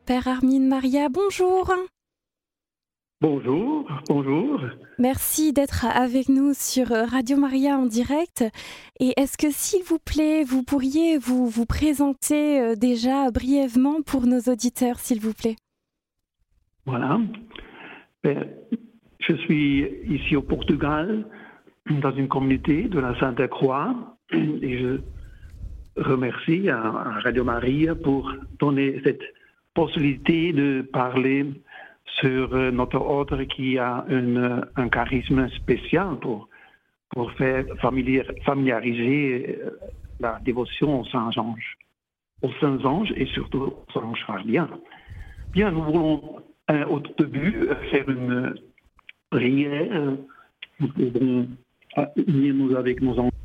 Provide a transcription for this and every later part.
Père Armin Maria, bonjour. Bonjour. Merci d'être avec nous sur Radio Maria en direct. Et est-ce que, s'il vous plaît, vous pourriez vous présenter déjà brièvement pour nos auditeurs, s'il vous plaît? Voilà. Je suis ici au Portugal, dans une communauté de la Sainte Croix, et je remercie à Radio Maria pour donner cette possibilité de parler sur notre ordre qui a un charisme spécial pour faire familiariser la dévotion aux saints anges et surtout aux anges gardiens. Bien, nous voulons au début faire une prière. Nous pouvons unir avec nos anges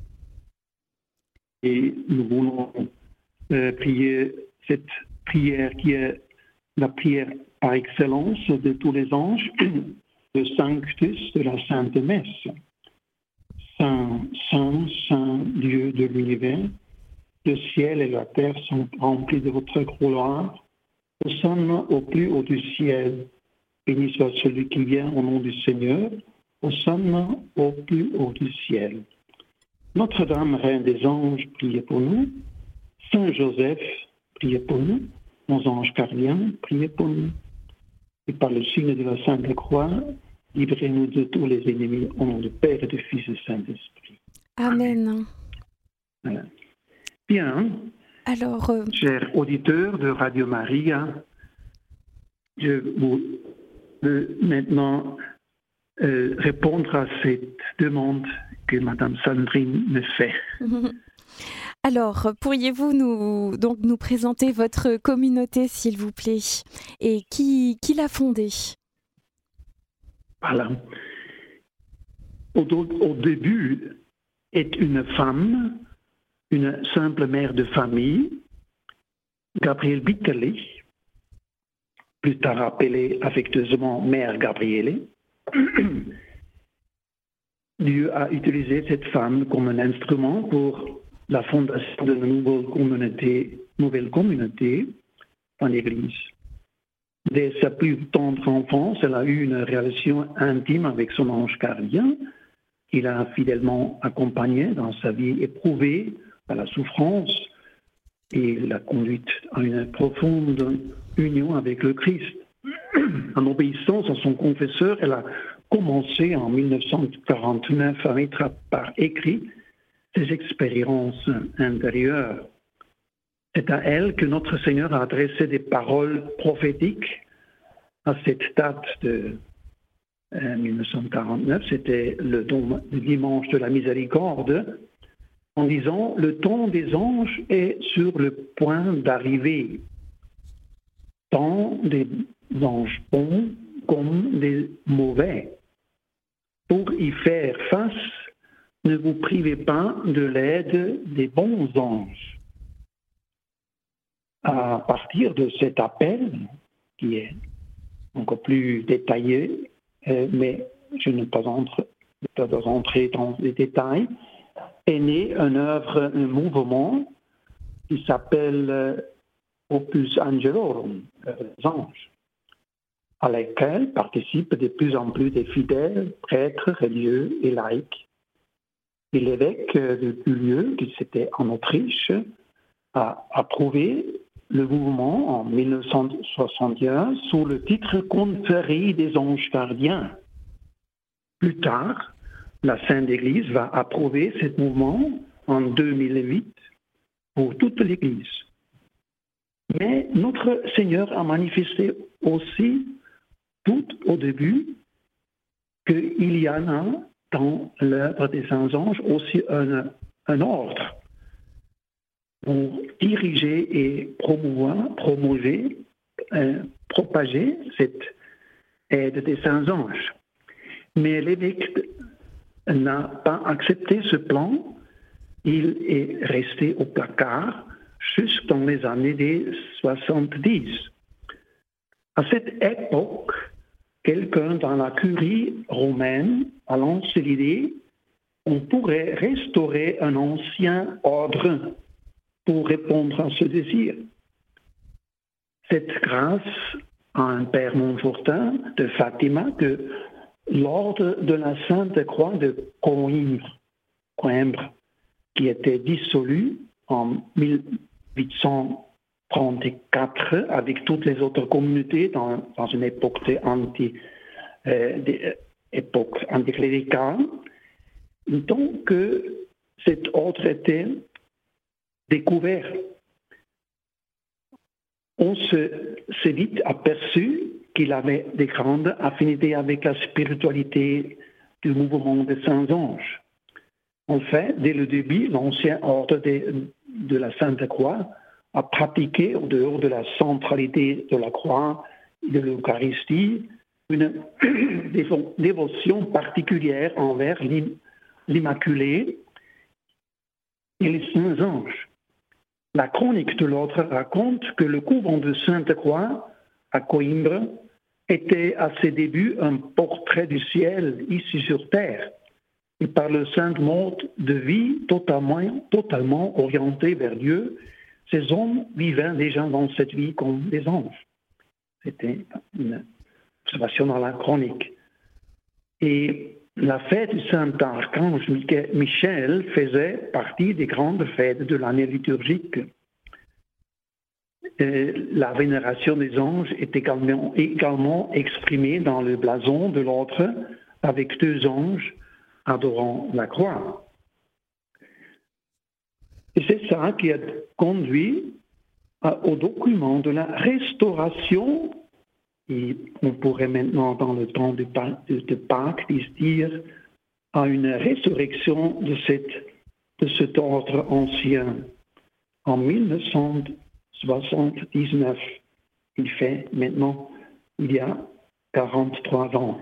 et nous voulons prier cette prière qui est la prière par excellence de tous les anges, le Sanctus de la Sainte Messe. Saint, Saint, Saint Dieu de l'univers, le ciel et la terre sont remplis de votre gloire. Hosanna au plus haut du ciel. Béni soit celui qui vient au nom du Seigneur. Hosanna au plus haut du ciel. Notre-Dame, Reine des anges, priez pour nous. Saint Joseph, priez pour nous. Nos anges gardiens, priez pour nous. Et par le signe de la Sainte Croix, livrez-nous de tous les ennemis au nom du Père et du Fils et du Saint-Esprit. Amen. Voilà. Bien. Alors, chers auditeurs de Radio Maria, je veux maintenant répondre à cette demande que Madame Sandrine me fait. Alors, pourriez-vous nous présenter votre communauté, s'il vous plaît, et qui l'a fondée? Voilà. Au début, est une femme, une simple mère de famille, Gabrielle Bitterlich, plus tard appelée affectueusement Mère Gabriele. Dieu a utilisé cette femme comme un instrument pour la fondation de nouvelle communauté en l'Église. Dès sa plus tendre enfance, elle a eu une relation intime avec son ange gardien, qu'il a fidèlement accompagné dans sa vie éprouvée par la souffrance et l'a conduite à une profonde union avec le Christ. En obéissance à son confesseur, elle a commencé en 1949 à mettre par écrit ses expériences intérieures. C'est à elle que notre Seigneur a adressé des paroles prophétiques à cette date de 1949. C'était le dimanche de la miséricorde, en disant « Le temps des anges est sur le point d'arriver, tant des anges bons comme des mauvais. Pour y faire face, ne vous privez pas de l'aide des bons anges. » À partir de cet appel, qui est encore plus détaillé, mais je ne vais pas entrer dans les détails, est né un mouvement qui s'appelle Opus Angelorum, les anges, à laquelle participent de plus en plus des fidèles, prêtres, religieux et laïcs. Et l'évêque de Bulieu, qui c'était en Autriche, a approuvé le mouvement en 1961 sous le titre Confrérie des anges gardiens. Plus tard, la Sainte Église va approuver ce mouvement en 2008 pour toute l'Église. Mais notre Seigneur a manifesté aussi tout au début qu'il y en a dans l'œuvre des saints anges aussi un ordre pour diriger et propager cette aide des saints anges. Mais l'évêque n'a pas accepté ce plan. Il est resté au placard jusque dans les années des 70. À cette époque, quelqu'un dans la curie romaine a lancé l'idée qu'on pourrait restaurer un ancien ordre pour répondre à ce désir. c'est grâce à un père Montfortin de Fatima que l'ordre de la Sainte Croix de Coimbra, qui était dissolu en 1834 avec toutes les autres communautés dans une époque anticléricale, donc que cet ordre était découvert. On s'est vite aperçu qu'il avait des grandes affinités avec la spiritualité du mouvement des Saints-Anges. En fait, dès le début, l'ancien ordre de la Sainte Croix a pratiqué, au dehors de la centralité de la croix et de l'Eucharistie, une dévotion particulière envers l'Immaculée et les Saints-Anges. La chronique de l'ordre raconte que le couvent de Sainte-Croix à Coimbra était à ses débuts un portrait du ciel ici sur terre, et par le saint mode de vie totalement orienté vers Dieu, ces hommes vivaient déjà dans cette vie comme des anges. C'était une observation dans la chronique. Et la fête du Saint-Archange Michel faisait partie des grandes fêtes de l'année liturgique. La vénération des anges est également exprimée dans le blason de l'ordre avec 2 anges adorant la croix. Et c'est ça qui a conduit au document de la restauration. Et on pourrait maintenant, dans le temps de Pâques, dire à une résurrection de cet ordre ancien. En 1979, il y a 43 ans.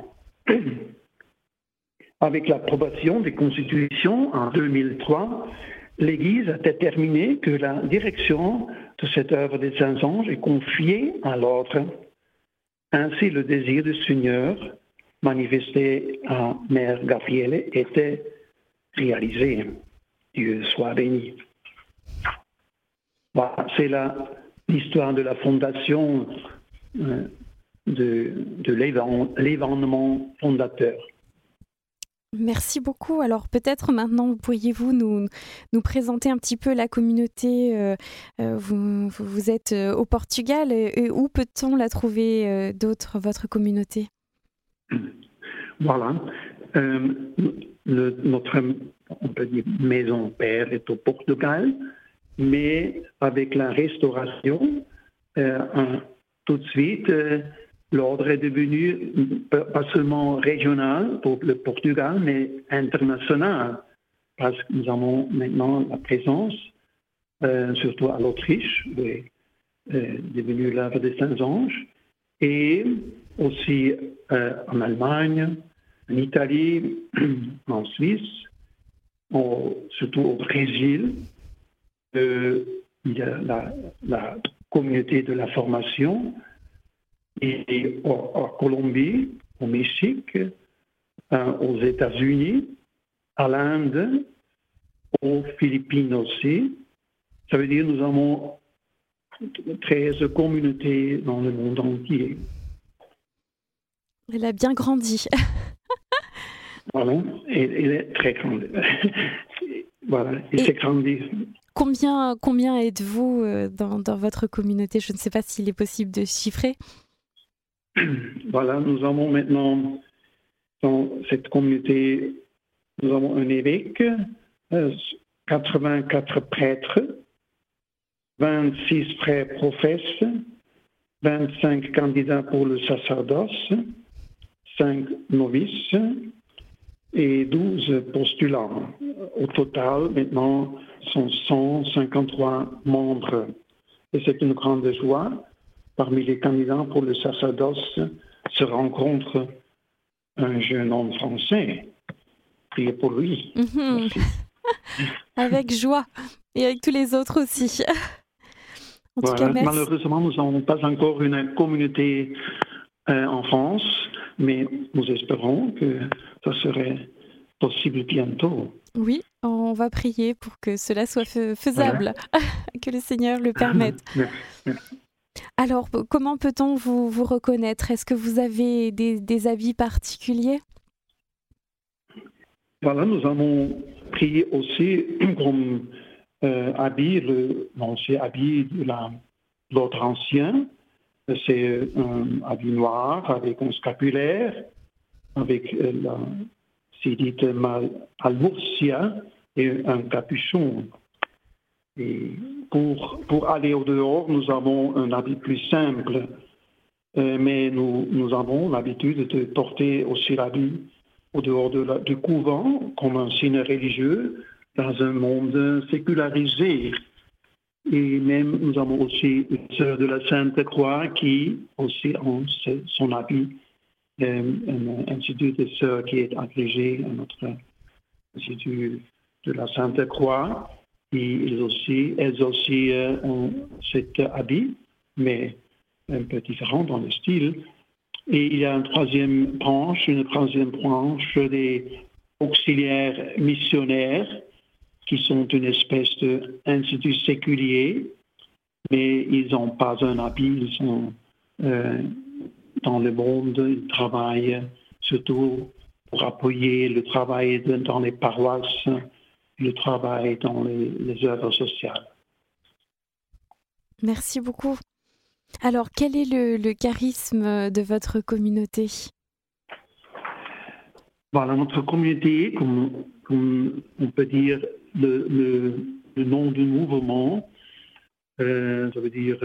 Avec l'approbation des constitutions en 2003, l'Église a déterminé que la direction de cette œuvre des Saints-Anges est confiée à l'ordre. Ainsi, le désir du Seigneur, manifesté à Mère Gabrielle, était réalisé. Dieu soit béni. Voilà, c'est l'histoire de la fondation de l'événement fondateur. Merci beaucoup. Alors peut-être maintenant, pourriez-vous nous présenter un petit peu la communauté. Vous êtes au Portugal. Et où peut-on la trouver votre communauté? Voilà. Notre, on peut dire, maison père est au Portugal, mais avec la restauration, tout de suite, l'ordre est devenu pas seulement régional pour le Portugal, mais international, parce que nous avons maintenant la présence, surtout à l'Autriche, devenu l'œuvre des Saints-Anges, et aussi en Allemagne, en Italie, en Suisse, surtout au Brésil. Il y a la communauté de la formation, et en Colombie, au Mexique, aux États-Unis, à l'Inde, aux Philippines aussi. Ça veut dire que nous avons 13 communautés dans le monde entier. Elle a bien grandi. Voilà, elle est très grande. Voilà, et c'est grandi. Combien êtes-vous dans votre communauté? Je ne sais pas s'il est possible de chiffrer. Voilà, nous avons maintenant dans cette communauté, nous avons un évêque, 84 prêtres, 26 frères prophètes, 25 candidats pour le sacerdoce, 5 novices et 12 postulants. Au total, maintenant, sont 153 membres. Et c'est une grande joie. Parmi les candidats pour le sacerdoce se rencontre un jeune homme français. Priez pour lui. Avec joie. Et avec tous les autres aussi. En tout cas, merci. Malheureusement, nous n'avons pas encore une communauté en France, mais nous espérons que ça serait possible bientôt. Oui, on va prier pour que cela soit faisable, que le Seigneur le permette. Merci. Alors, comment peut-on vous reconnaître? Est-ce que vous avez des habits particuliers? Voilà, nous avons pris aussi comme habit l'ancien habit de l'ordre ancien. C'est un habit noir avec un scapulaire, avec la sédite al-Murcia et un capuchon. Et pour aller au dehors, nous avons un habit plus simple, mais nous avons l'habitude de porter aussi l'habit au dehors du couvent comme un signe religieux dans un monde sécularisé. Et même nous avons aussi une sœur de la Sainte Croix qui aussi a son habit, un institut de sœurs qui est agrégé à notre institut de la Sainte Croix. Et elles aussi ont cet habit, mais un peu différent dans le style. Et il y a une troisième branche des auxiliaires missionnaires qui sont une espèce d'institut séculier, mais ils n'ont pas un habit, ils sont dans le monde, ils travaillent surtout pour appuyer le travail dans les paroisses, le travail dans les œuvres sociales. Merci beaucoup. Alors, quel est le charisme de votre communauté? Voilà, notre communauté, comme on peut dire, le nom du mouvement, ça veut dire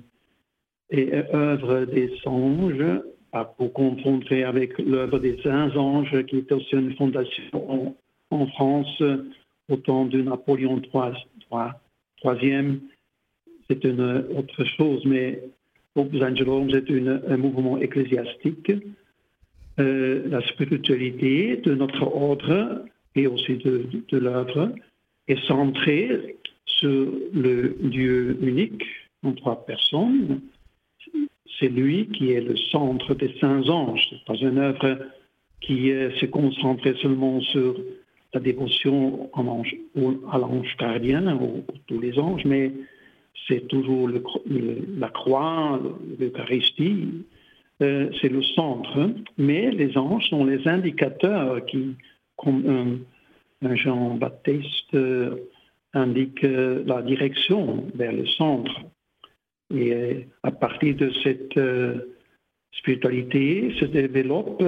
œuvre des anges, pas pour confondre avec l'œuvre des saints anges, qui est aussi une fondation en France au temps de Napoléon III. C'est une autre chose, mais Opus Angelorum, c'est un mouvement ecclésiastique. La spiritualité de notre ordre et aussi de l'œuvre est centrée sur le Dieu unique en 3 personnes. C'est lui qui est le centre des saints anges. Ce n'est pas une œuvre qui se concentre seulement sur la dévotion à l'ange gardien ou tous les anges, mais c'est toujours la croix, l'Eucharistie, c'est le centre. Mais les anges sont les indicateurs qui, comme un Jean-Baptiste, indique la direction vers le centre. Et à partir de cette spiritualité se développe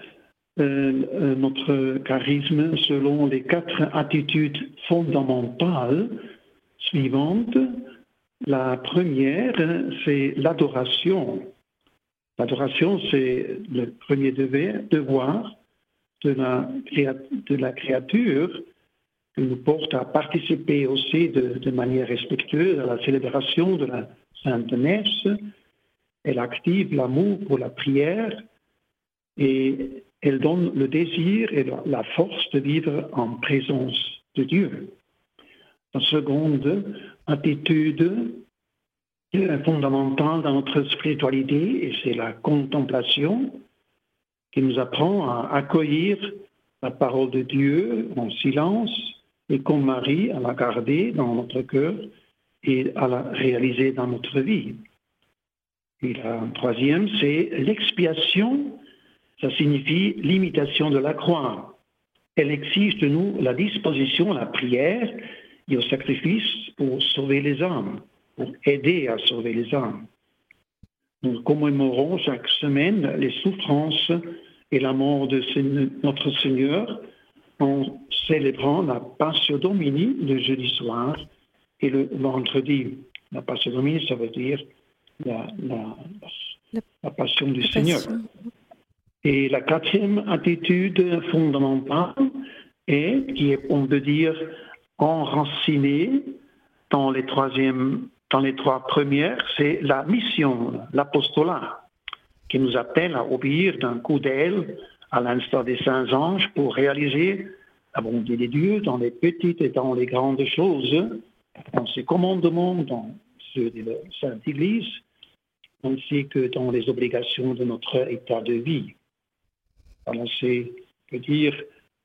notre charisme selon les 4 attitudes fondamentales suivantes. La première, c'est l'adoration. L'adoration, c'est le premier devoir de la créature qui nous porte à participer aussi de manière respectueuse à la célébration de la Sainte Messe. Elle active l'amour pour la prière et elle donne le désir et la force de vivre en présence de Dieu. La seconde attitude fondamentale dans notre spiritualité, et c'est la contemplation qui nous apprend à accueillir la parole de Dieu en silence et comme Marie à la garder dans notre cœur et à la réaliser dans notre vie. Et la troisième, c'est l'expiation. Ça signifie l'imitation de la croix. Elle exige de nous la disposition à la prière et au sacrifice pour sauver les âmes, pour aider à sauver les âmes. Nous commémorons chaque semaine les souffrances et la mort de notre Seigneur en célébrant la Passio Domini le jeudi soir et le vendredi. La Passio Domini, ça veut dire la Passion du Seigneur. Et la quatrième attitude fondamentale qui est, on peut dire, enracinée dans les 3 premières, c'est la mission, l'apostolat, qui nous appelle à obéir d'un coup d'aile à l'instar des saints anges pour réaliser la bonté de Dieu dans les petites et dans les grandes choses, dans ses commandements, dans ceux de la Sainte Église, ainsi que dans les obligations de notre état de vie. Alors c'est, je veux dire,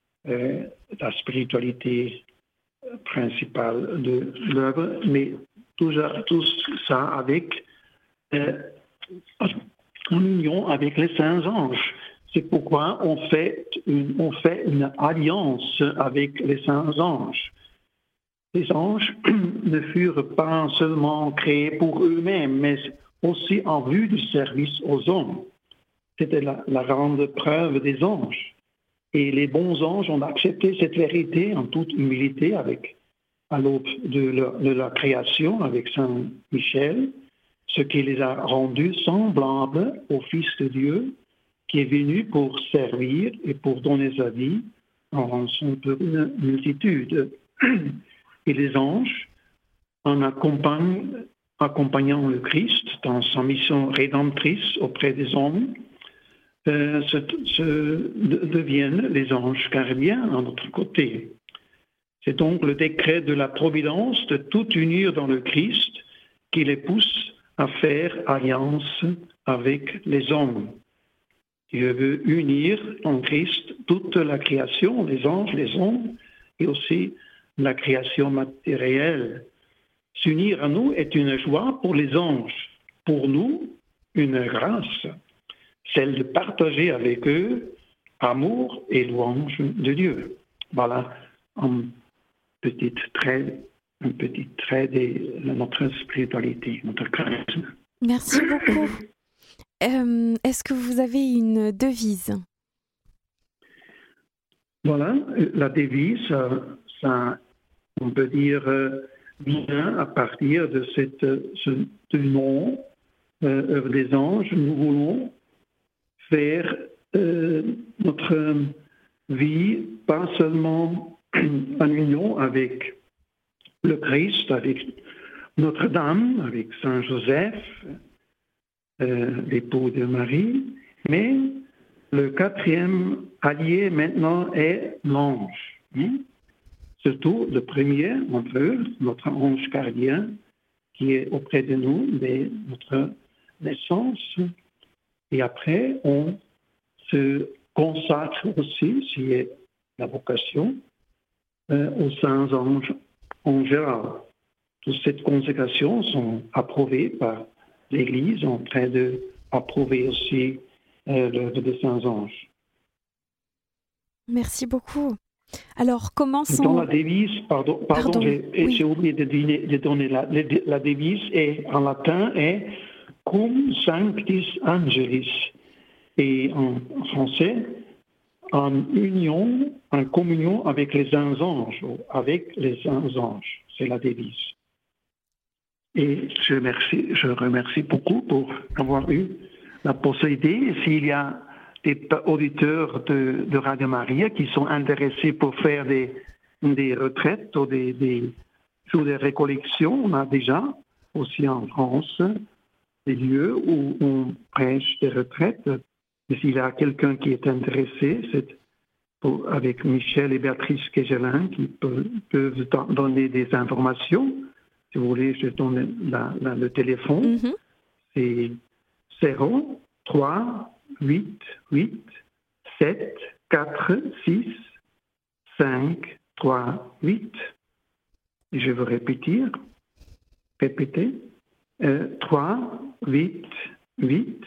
la spiritualité principale de l'œuvre, mais tout ça avec en union avec les saints anges. C'est pourquoi on fait une alliance avec les saints anges. Les anges ne furent pas seulement créés pour eux-mêmes, mais aussi en vue du service aux hommes. C'était la grande preuve des anges. Et les bons anges ont accepté cette vérité en toute humilité à l'aube de la création avec Saint Michel, ce qui les a rendus semblables au Fils de Dieu, qui est venu pour servir et pour donner sa vie en rançon pour une multitude. Et les anges, en accompagnant le Christ dans sa mission rédemptrice auprès des hommes, deviennent les anges gardiens à notre côté. C'est donc le décret de la providence de tout unir dans le Christ qui les pousse à faire alliance avec les hommes. Dieu veut unir en Christ toute la création, les anges, les hommes, et aussi la création matérielle. S'unir à nous est une joie pour les anges, pour nous, une grâce, celle de partager avec eux amour et louange de Dieu. Voilà un petit trait de notre spiritualité, notre charisme. Merci beaucoup. Est-ce que vous avez une devise? Voilà, la devise, ça, on peut dire, vient à partir de ce nom œuvre des anges. Nous voulons faire notre vie pas seulement en union avec le Christ, avec Notre-Dame, avec Saint Joseph, l'époux de Marie, mais le quatrième allié maintenant est l'ange. Surtout le premier entre eux, notre ange gardien, qui est auprès de nous dès notre naissance. Et après, on se consacre aussi, s'il y a la vocation, aux saints anges en général. Toutes ces consécrations sont approuvées par l'Église, en train d'approuver aussi l'œuvre des saints anges. Merci beaucoup. Alors, commençons... Dans la devise, pardon j'ai oublié de donner la devise, en latin est Cum Sanctis Angelis, et en français, en union, en communion avec les saints anges, c'est la devise. Et je remercie beaucoup pour avoir eu la possibilité. S'il y a des auditeurs de Radio Maria qui sont intéressés pour faire des retraites ou des récollections, on a déjà aussi en France des lieux où on prêche des retraites. Et s'il y a quelqu'un qui est intéressé, avec Michel et Béatrice Kegelin qui peuvent donner des informations. Si vous voulez, je donne le téléphone. Mm-hmm. C'est 03 8 8 7 4 6 5 3 8. Et je vais répéter. 3 8 8.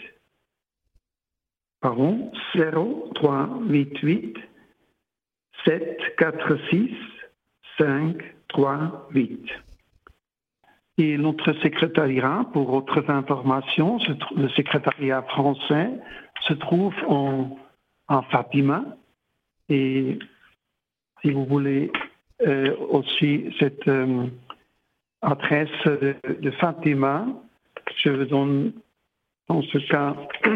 Pardon, 03 8 8 7 4 6 5 3 8. Et notre secrétariat, pour autres informations, le secrétariat français se trouve en Fatima. Et si vous voulez aussi cette adresse de Fatima, je vous donne dans ce cas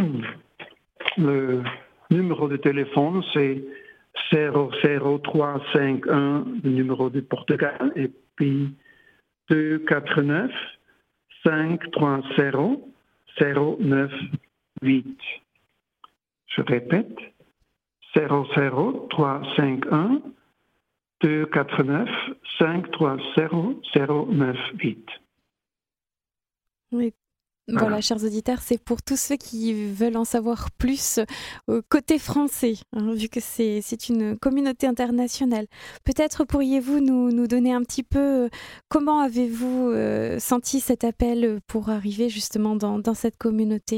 le numéro de téléphone, c'est 00351, le numéro du Portugal, et puis 249 530 098. Je répète, 00351 249 530 098. Oui, Voilà, chers auditeurs, c'est pour tous ceux qui veulent en savoir plus côté français, vu que c'est une communauté internationale. Peut-être pourriez-vous nous donner un petit peu comment avez-vous senti cet appel pour arriver justement dans cette communauté?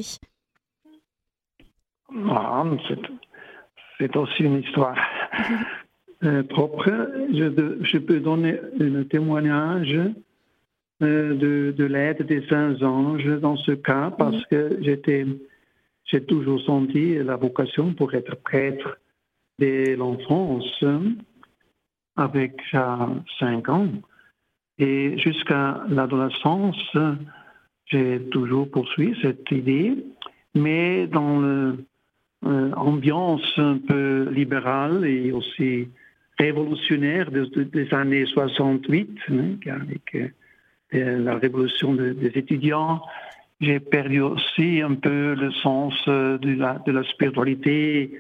C'est aussi une histoire propre. Je peux donner un témoignage de l'aide des saints anges dans ce cas, parce que j'ai toujours senti la vocation pour être prêtre dès l'enfance, avec 5 ans. Et jusqu'à l'adolescence, j'ai toujours poursuivi cette idée, mais dans l'ambiance un peu libérale et aussi révolutionnaire des années 68, avec la révolution des étudiants, j'ai perdu aussi un peu le sens de la spiritualité,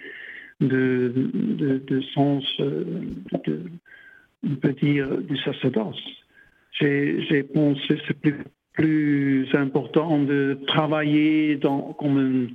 de sens, on peut dire, du sacerdoce. J'ai pensé que c'est plus important de travailler comme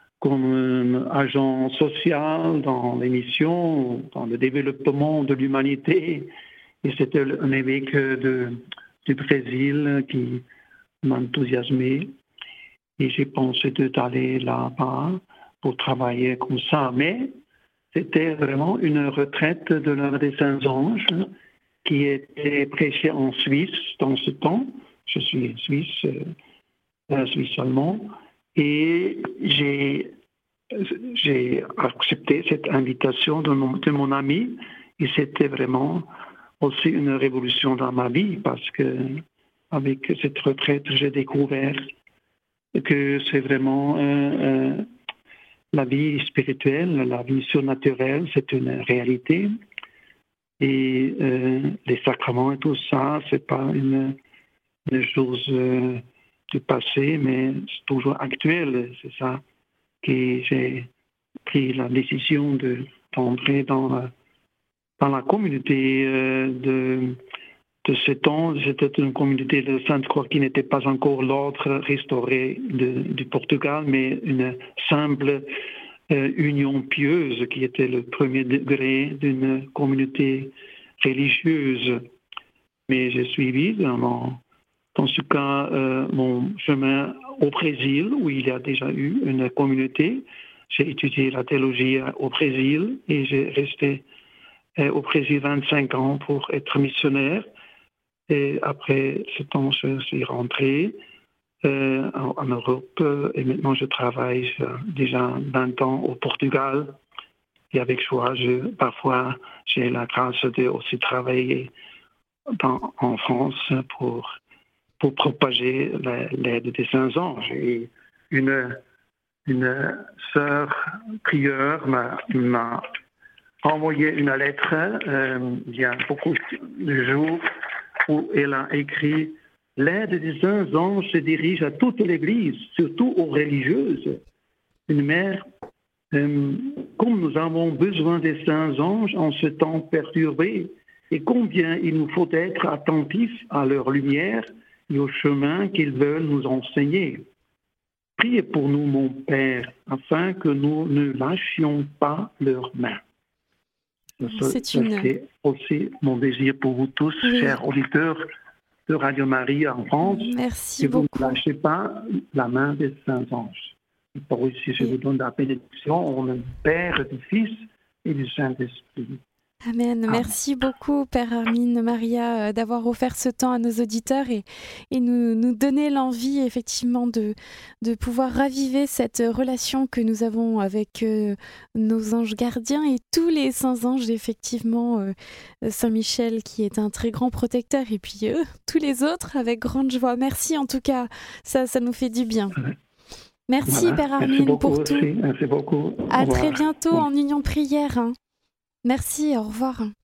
un agent social dans les missions, dans le développement de l'humanité. Et c'était un évêque du Brésil qui m'enthousiasmait. Et j'ai pensé d'aller là-bas pour travailler comme ça. Mais c'était vraiment une retraite de l'œuvre des Saints Anges qui était prêchée en Suisse dans ce temps. Je suis suisse allemand. Et j'ai accepté cette invitation de mon ami. Et c'était vraiment aussi une révolution dans ma vie, parce que avec cette retraite, j'ai découvert que c'est vraiment la vie spirituelle, la vie surnaturelle, c'est une réalité. Et les sacrements et tout ça, c'est pas une chose du passé, mais c'est toujours actuel. C'est ça que j'ai pris la décision d'entrer dans la communauté de ce temps. C'était une communauté de Sainte-Croix qui n'était pas encore l'ordre restauré du Portugal, mais une simple union pieuse qui était le premier degré d'une communauté religieuse. Mais j'ai suivi dans ce cas mon chemin au Brésil, où il y a déjà eu une communauté. J'ai étudié la théologie au Brésil et j'ai resté au Brésil 25 ans pour être missionnaire. Et après ce temps, je suis rentré en Europe et maintenant je travaille déjà 20 ans au Portugal. Et avec choix, parfois j'ai la grâce de aussi travailler en France pour propager l'aide des Saints Anges. Et une sœur prieure m'a envoyé une lettre il y a beaucoup de jours où elle a écrit « L'aide des Saints Anges se dirige à toute l'Église, surtout aux religieuses. Une mère, comme nous avons besoin des Saints Anges en ce temps perturbé, et combien il nous faut être attentifs à leur lumière et au chemin qu'ils veulent nous enseigner. Priez pour nous, mon Père, afin que nous ne lâchions pas leurs mains. » C'est aussi mon désir pour vous tous, chers auditeurs de Radio Maria en France. Merci beaucoup. Que vous ne lâchez pas la main des Saints Anges. Pour aussi, je vous donne la bénédiction au nom du Père, du Fils et du Saint-Esprit. Amen. Merci beaucoup, Père Armin Maria, d'avoir offert ce temps à nos auditeurs et nous donner l'envie, effectivement, de pouvoir raviver cette relation que nous avons avec nos anges gardiens et tous les saints anges, effectivement, Saint-Michel qui est un très grand protecteur et puis tous les autres avec grande joie. Merci en tout cas, ça nous fait du bien. Merci, Père Armin, pour tout. Merci beaucoup. À très bientôt en union prière. Merci, au revoir.